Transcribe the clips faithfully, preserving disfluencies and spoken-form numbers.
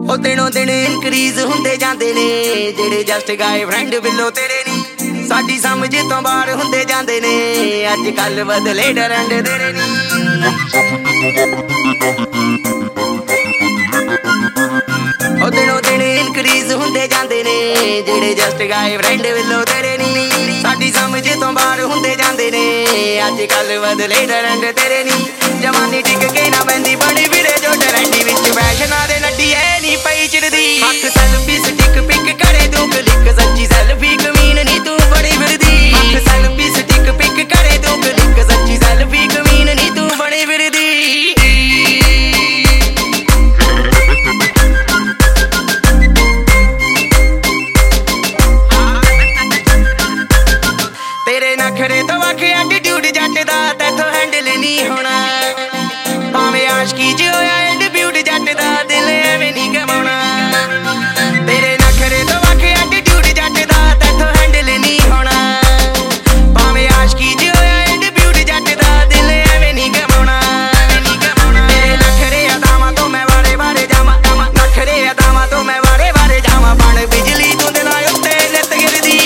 ਉਹ ਦਿਨੋਂ ਦਿਨ ਇਨਕਰੀਜ਼ ਹੁੰਦੇ ਜਾਂਦੇ ਨੇ ਜਿਹੜੇ ਜਸਟ ਗਾਏ ਫਰੈਂਡ ਬਿੱਲੋ ਤੇਰੇ ਨੀ ਸਾਡੀ ਸਮਝ ਤੋਂ ਬਾਹਰ ਹੁੰਦੇ ਜਾਂਦੇ ਨੇ ਅੱਜ ਕੱਲ ਬਦਲੇ ਡਰੰਡ ਤੇਰੇ ਨੀ ਉਹ ਦਿਨੋਂ ਦਿਨ ਇਨਕਰੀਜ਼ ਹੁੰਦੇ ਜਾਂਦੇ ਨੇ ਜਿਹੜੇ ਜਸਟ ਗਾਏ ਫਰੈਂਡ ਬਿੱਲੋ ਤੇਰੇ ਨੀ ਸਾਡੀ ਸਮਝ ਤੋਂ ਬਾਹਰ ਹੁੰਦੇ ਜਾਂਦੇ ਨੇ ਅੱਜ ਕੱਲ ਬਦਲੇ ਡਰੰਡ ਤੇਰੇ ਨੀ ਜਵਾਨੀ ਟਿਕ ਕੇ ਨਾ ਬੰਦੀ ਬਣੀ ਵੀਰੇ ਜੋ ਟਰੈਂਡੀ ਵਿੱਚ ਫੈਸ਼ਨਾਂ ਦੇ ਨੱਡੀ ਐ ਨੀ ਪਈ ਚਿੜਦੀ ਹੱਥ ਸੈਲਫੀ ਸਟਿਕ ਪਿਕ ਕਰੇ ਦੋ ਕਲਿੱਕ ਸੱਚੀ ਸੈਲਫੀ ਕਮੀਨ ਨੀ ਤੂੰ ਬੜੀ ਫਿਰਦੀ ਹੱਥ ਸੈਲਫੀ ਸਟਿਕ ਪਿਕ ਕਰੇ ਦੋ ਕਲਿੱਕ ਸੱਚੀ ਸੈਲਫੀ ਕਮੀਨ ਨੀ ਤੂੰ ਬੜੀ ਫਿਰਦੀ ਤੇਰੇ ਨਖਰੇ ਤੋਂ ਵੱਖ ਐਟੀਟਿਊਡ ਜੱਟ ਦਾ ਤੈਥੋਂ ਹੈਂਡਲ ਨੀ ਹੋਣਾ ਭਾਵੇਂ ਆਸ਼ਕੀ ਚ ਹੋਇਆ ਐਟੀਟਿਊਡ ਜੱਟ ਦਾ ਦਿਲ ਐਵੇਂ ਨੀ ਗਵਾਉਣਾ ਤੇਰੇ ਨਖਰੇ ਤੋਂ ਵੱਖ ਐਟੀਟਿਊਡ ਜੱਟ ਦਾ ਤੈਥੋਂ ਹੈਂਡਲ ਨੀ ਹੋਣਾ ਭਾਵੇਂ ਆਸ਼ਕੀ ਚ ਹੋਇਆ ਐਟੀਟਿਊਡ ਜੱਟ ਦਾ ਦਿਲ ਐਵੇਂ ਨੀ ਗਵਾਉਣਾ ਤੇਰੇ ਨਖਰੇ ਅਦਾਵਾਂ ਤੋਂ ਮੈਂ ਵਾਰੇ ਵਾਰੇ ਜਾਵਾਂ ਨਖਰੇ ਅਦਾਵਾਂ ਤੋਂ ਮੈਂ ਵਾਰੇ ਵਾਰੇ ਜਾਵਾਂ ਬਣ ਬਿਜਲੀ ਤੂੰ ਦਿਲਾਂ ਉੱਤੇ ਨਿੱਤ ਗਿਰਦੀ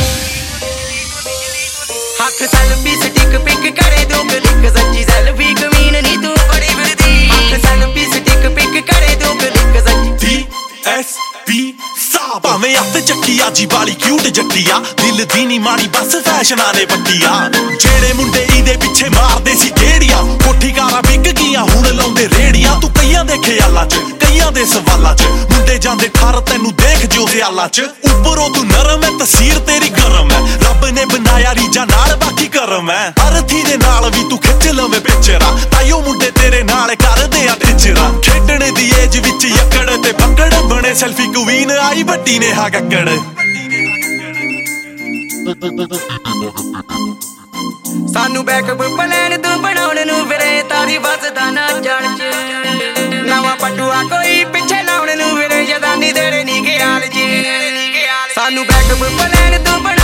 ਹੱਥ ਸੈਲਫੀ ਸਟਿਕ ਪਿਕ ਕਰੇ ਦੋ ਕਲਿੱਕ ਸੱਚੀ ਸੈਲਫੀ ਕਮੀਨ ਨੀ ਤੂੰ ਬੜੀ ਫਿਰਦੀ ਹੱਥ ਸੈਲਫੀ ਸਟਿਕ ਪਿਕ ਕਰੇ ਦੋ ਕਲਿੱਕ ਸੱਚੀ ਡੀ ਐਸ ਪੀ ਸਾ ਭਾਵੇਂ ਹੱਥ ਚੱਕੀ ਆਜੀ ਵਾਲੀ ਕਿਊਟ ਜੱਟੀਆ ਦਿਲ ਦੀ ਨੀ ਮਾੜੀ ਬਸ ਫੈਸ਼ਨਾਂ ਨੇ ਵੱਟੀਆਂ ਜਿਹੜੇ ਮੁੰਡੇ ਇਹਦੇ ਪਿੱਛੇ ਮਾਰਦੇ ਸੀ ਢੇੜੀਆਂ ਕੋਠੀ ਕਾਰਾਂ ਵਿਕ ਗਈਆਂ ਹੁਣ ਲਾਉਂਦੇ ਰੇੜੀਆਂ ਤੂੰ ਕਈਆਂ ਦੇ ਖਿਆਲਾਂ ਚ ਕਈਆਂ ਦੇ ਸਵਾਲਾਂ ਚ ਮੁੰਡੇ ਜਾਂਦੇ ਠਰ ਤੈਨੂੰ ਦੇਖ ਜੋ ਸਿਆਲਾਂ ਚ ਉੱਪਰੋਂ ਤੂੰ ਨਰਮ ਐ ਤਸੀਰ ਤੇਰੀ ਗਰਮ ਐ ਰੱਬ ਨੇ ਬਣਾਇਆ ਰੀਜਾਂ ਨਾਲ ਬਾਕੀ ਕਰਮ ਐ ਅਰਥੀ ਦੇ ਨਾਲ ਵੀ ਤੂੰ ਖਿੱਚ ਲਵੇਂ ਪਿਕਚਰਾਂ ਤਾਈਓ ਮੁੰਡੇ ਤੇਰੇ ਨਾਲ ਕਰਦੇ ਆ ਟਿਚਰਾਂ ਖੇਡਣੇ ਦੀ ਏਜ ਵਿੱਚ ਯੱਕੜ ਤੇ ਪਕੜ ਬਣੇ ਸੈਲਫੀ ਕੁਈਨ ਆਈ ਵੱਡੀ ਨੇ ਹਾ ਗੱਕੜ ਸਾਨੂੰ ਬੈਕਅਪ ਪਲਾਨ ਤੂੰ ਬਣਾਉਣ ਨੂੰ ਫਿਰੇ ਤਾਰੀ ਵੱਸਦਾ ਨਾ ਜਾਣ ਚ ਨਵਾਂ ਪਟੂਆ ਕੋਈ ਪਿੱਛੇ ਲਾਉਣ ਨੂੰ ਫਿਰੇ ਜਦਾਂ ਨੀ ਤੇਰੇ ਨੀ ਖਿਆਲ ਚ ਸਾਨੂੰ ਬੈਕਅਪ ਪਲਾਨ ਤੂੰ